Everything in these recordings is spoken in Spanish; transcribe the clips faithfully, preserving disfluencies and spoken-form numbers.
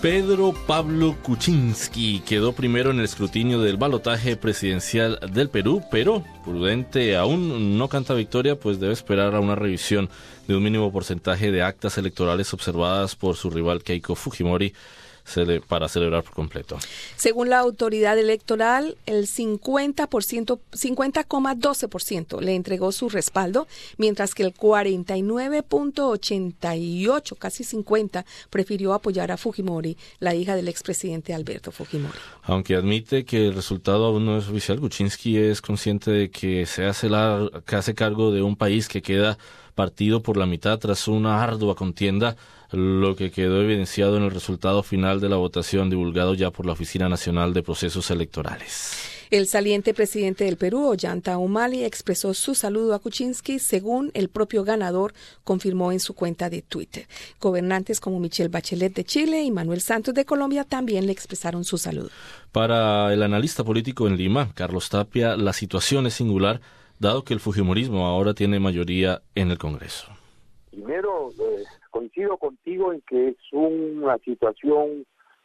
Pedro Pablo Kuczynski quedó primero en el escrutinio del balotaje presidencial del Perú, pero prudente aún no canta victoria, pues debe esperar a una revisión de un mínimo porcentaje de actas electorales observadas por su rival Keiko Fujimori para celebrar por completo. Según la autoridad electoral, el cincuenta por ciento, cincuenta coma doce por ciento le entregó su respaldo, mientras que el cuarenta y nueve coma ochenta y ocho, casi cincuenta, prefirió apoyar a Fujimori, la hija del expresidente Alberto Fujimori. Aunque admite que el resultado aún no es oficial, Kuczynski es consciente de que se hace, la, que hace cargo de un país que queda partido por la mitad tras una ardua contienda, lo que quedó evidenciado en el resultado final de la votación divulgado ya por la Oficina Nacional de Procesos Electorales. El saliente presidente del Perú, Ollanta Humala, expresó su saludo a Kuczynski, según el propio ganador confirmó en su cuenta de Twitter. Gobernantes como Michelle Bachelet de Chile y Manuel Santos de Colombia también le expresaron su saludo. Para el analista político en Lima, Carlos Tapia, la situación es singular, dado que el fujimorismo ahora tiene mayoría en el Congreso. Primero, eh, coincido contigo en que es una situación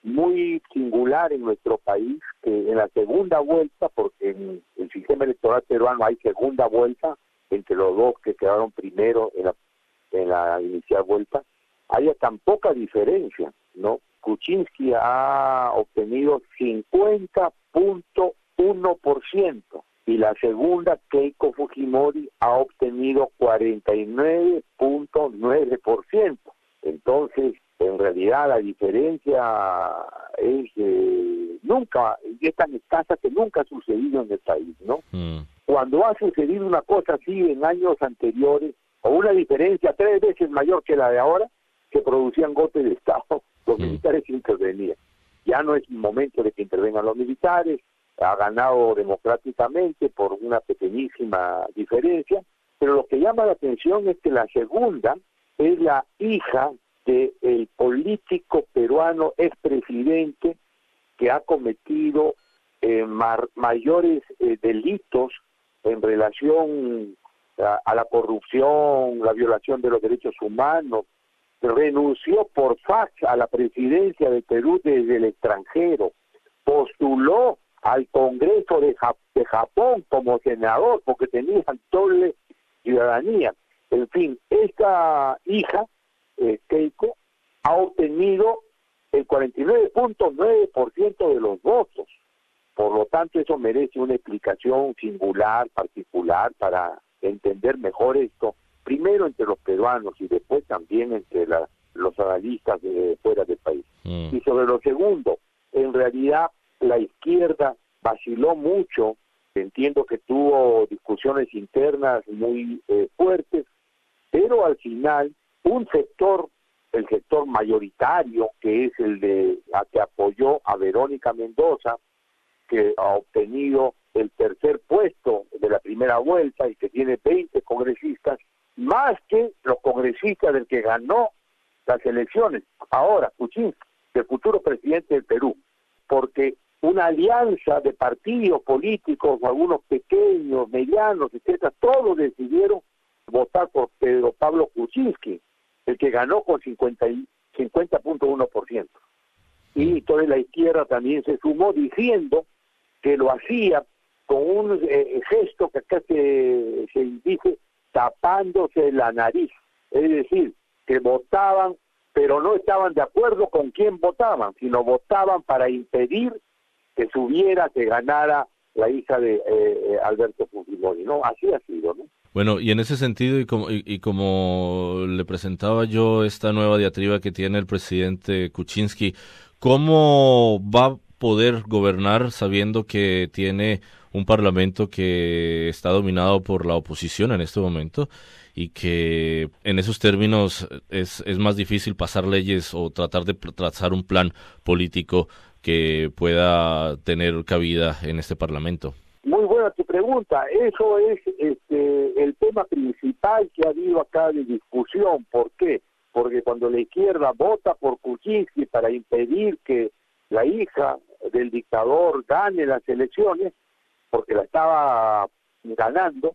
muy singular en nuestro país, que en la segunda vuelta, porque en el sistema electoral peruano hay segunda vuelta, entre los dos que quedaron primero en la, en la inicial vuelta, haya tan poca diferencia, ¿no? Kuczynski ha obtenido cincuenta punto uno por ciento y la segunda, Keiko Fujimori, ha obtenido cuarenta y nueve punto nueve por ciento. Entonces, en realidad la diferencia es eh, nunca, es tan escasa que nunca ha sucedido en el país, ¿no? Mm. Cuando ha sucedido una cosa así en años anteriores, o una diferencia tres veces mayor que la de ahora, se producían golpes de Estado, los mm. militares intervenían. Ya no es el momento de que intervengan los militares, ha ganado democráticamente por una pequeñísima diferencia, pero lo que llama la atención es que la segunda es la hija del político peruano expresidente que ha cometido eh, mar, mayores eh, delitos en relación a, a la corrupción, la violación de los derechos humanos. Renunció por fax a la presidencia de Perú desde el extranjero, postuló al Congreso de, Jap- de Japón como senador porque tenía doble ciudadanía. En fin, esta hija, eh, Keiko, ha obtenido el cuarenta y nueve punto nueve por ciento de los votos. Por lo tanto, eso merece una explicación singular, particular, para entender mejor esto, primero entre los peruanos y después también entre la, los analistas de fuera del país. Mm. Y sobre lo segundo, en realidad la izquierda vaciló mucho, entiendo que tuvo discusiones internas muy eh, fuertes, pero al final un sector, el sector mayoritario, que es el de a que apoyó a Verónica Mendoza, que ha obtenido el tercer puesto de la primera vuelta y que tiene veinte congresistas, más que los congresistas del que ganó las elecciones. Ahora, Kuczynski, el futuro presidente del Perú, porque una alianza de partidos políticos, algunos pequeños, medianos, etcétera, todos decidieron votar por Pedro Pablo Kuczynski, el que ganó con cincuenta punto uno por ciento. Y entonces la izquierda también se sumó diciendo que lo hacía con un eh, gesto que acá se, se dice tapándose la nariz, es decir, que votaban, pero no estaban de acuerdo con quién votaban, sino votaban para impedir que subiera, que ganara la hija de eh, Alberto Fujimori, ¿no? Así ha sido, ¿no? Bueno, y en ese sentido, y como, y, y como le presentaba yo esta nueva diatriba que tiene el presidente Kuczynski, ¿cómo va a poder gobernar sabiendo que tiene un parlamento que está dominado por la oposición en este momento y que en esos términos es, es más difícil pasar leyes o tratar de trazar un plan político que pueda tener cabida en este parlamento? Muy buena tu pregunta. Eso es este, el tema principal que ha habido acá de discusión. ¿Por qué? Porque cuando la izquierda vota por Kuczynski para impedir que la hija del dictador gane las elecciones, porque la estaba ganando,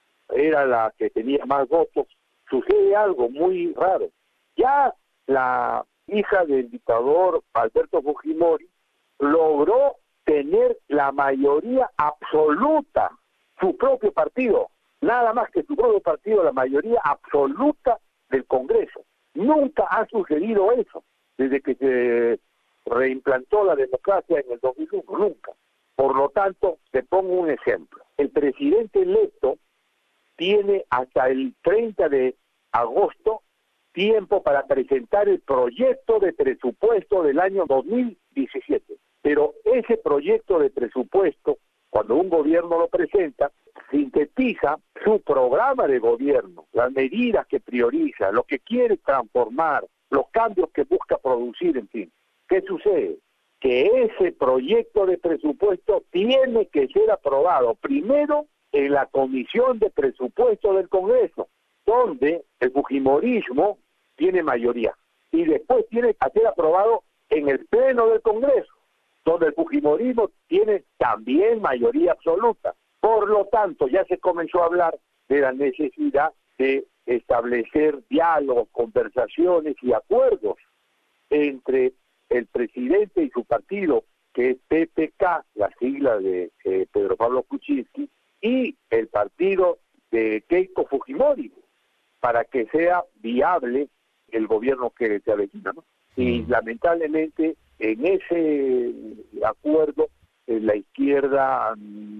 era la que tenía más votos, sucede algo muy raro. Ya la hija del dictador Alberto Fujimori, logró tener la mayoría absoluta, su propio partido, nada más que su propio partido, la mayoría absoluta del Congreso. Nunca ha sucedido eso desde que se reimplantó la democracia en el dos mil uno, nunca. Por lo tanto, te pongo un ejemplo. El presidente electo tiene hasta el treinta de agosto tiempo para presentar el proyecto de presupuesto del año dos mil diecisiete. Pero ese proyecto de presupuesto, cuando un gobierno lo presenta, sintetiza su programa de gobierno, las medidas que prioriza, lo que quiere transformar, los cambios que busca producir, en fin. ¿Qué sucede? Que ese proyecto de presupuesto tiene que ser aprobado primero en la Comisión de Presupuesto del Congreso, donde el fujimorismo tiene mayoría, y después tiene que ser aprobado en el Pleno del Congreso, donde el fujimorismo tiene también mayoría absoluta. Por lo tanto, ya se comenzó a hablar de la necesidad de establecer diálogos, conversaciones y acuerdos entre el presidente y su partido, que es P P K, la sigla de eh, Pedro Pablo Kuczynski, y el partido de Keiko Fujimori, para que sea viable el gobierno que se avecina, ¿no? Y mm. lamentablemente en ese acuerdo eh, la izquierda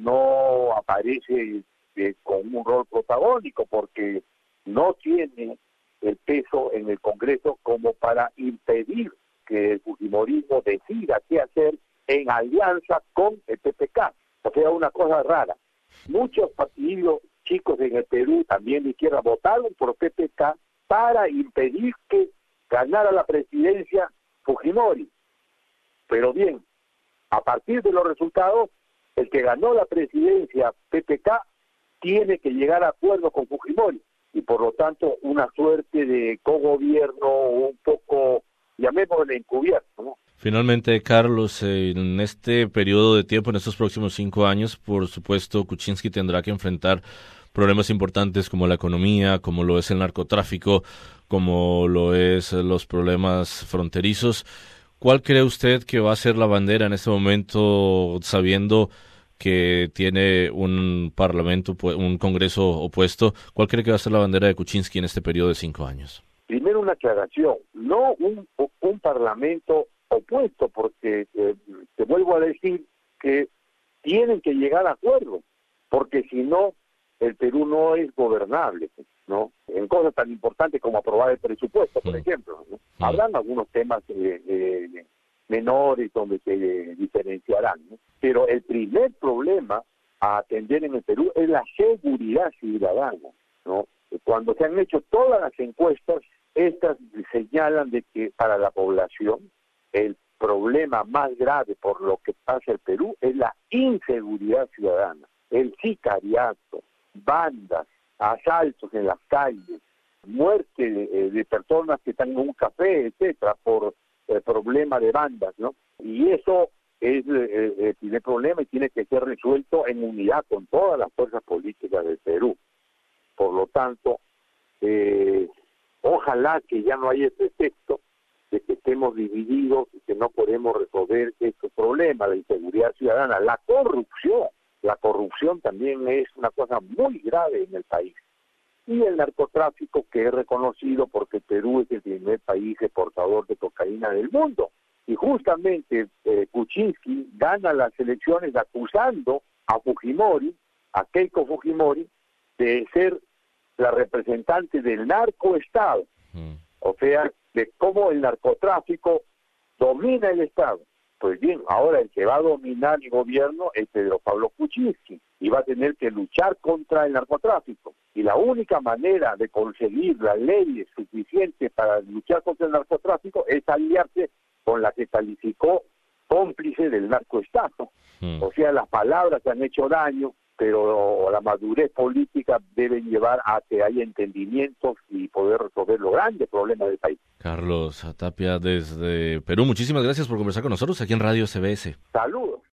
no aparece eh, con un rol protagónico, porque no tiene el peso en el Congreso como para impedir que el fujimorismo decida qué hacer en alianza con el P P K. O sea, una cosa rara. Muchos partidos chicos en el Perú, también de izquierda, votaron por P P K para impedir que ganara la presidencia Fujimori. Pero bien, a partir de los resultados, el que ganó la presidencia P P K tiene que llegar a acuerdo con Fujimori, y por lo tanto una suerte de cogobierno un poco, llamémosle, encubierto, ¿no? Finalmente, Carlos, en este periodo de tiempo, en estos próximos cinco años, por supuesto, Kuczynski tendrá que enfrentar problemas importantes como la economía, como lo es el narcotráfico, como lo es los problemas fronterizos. ¿Cuál cree usted que va a ser la bandera en este momento, sabiendo que tiene un parlamento, un congreso opuesto? ¿Cuál cree que va a ser la bandera de Kuczynski en este periodo de cinco años? Primero, una aclaración, no un, un parlamento opuesto, porque eh, te vuelvo a decir que tienen que llegar a acuerdo, porque si no, el Perú no es gobernable, ¿no? En cosas tan importantes como aprobar el presupuesto, por mm. ejemplo, ¿no? Mm. Habrán algunos temas eh, eh, menores donde se eh, diferenciarán, ¿no? Pero el primer problema a atender en el Perú es la seguridad ciudadana, ¿no? Cuando se han hecho todas las encuestas, estas señalan de que para la población el problema más grave por lo que pasa el Perú es la inseguridad ciudadana, el sicariato, bandas, asaltos en las calles, muerte de, de personas que están en un café, etcétera, por el problema de bandas, ¿no? Y eso es eh, el primer problema y tiene que ser resuelto en unidad con todas las fuerzas políticas del Perú. Por lo tanto, eh, ojalá que ya no haya el pretexto de que estemos divididos y que no podemos resolver estos problemas, la inseguridad ciudadana, la corrupción. La corrupción también es una cosa muy grave en el país. Y el narcotráfico, que es reconocido porque Perú es el primer país exportador de cocaína del mundo. Y justamente eh, Kuczynski gana las elecciones acusando a Fujimori, a Keiko Fujimori, de ser la representante del narcoestado. Mm. O sea, de cómo el narcotráfico domina el Estado. Pues bien, ahora el que va a dominar el gobierno es Pedro Pablo Kuczynski y va a tener que luchar contra el narcotráfico. Y la única manera de conseguir las leyes suficientes para luchar contra el narcotráfico es aliarse con la que calificó cómplice del narcoestado. Mm. O sea, las palabras han hecho daño, pero la madurez política debe llevar a que haya entendimientos y poder resolver los grandes problemas del país. Carlos Tapia, desde Perú, muchísimas gracias por conversar con nosotros aquí en Radio C B S. Saludos.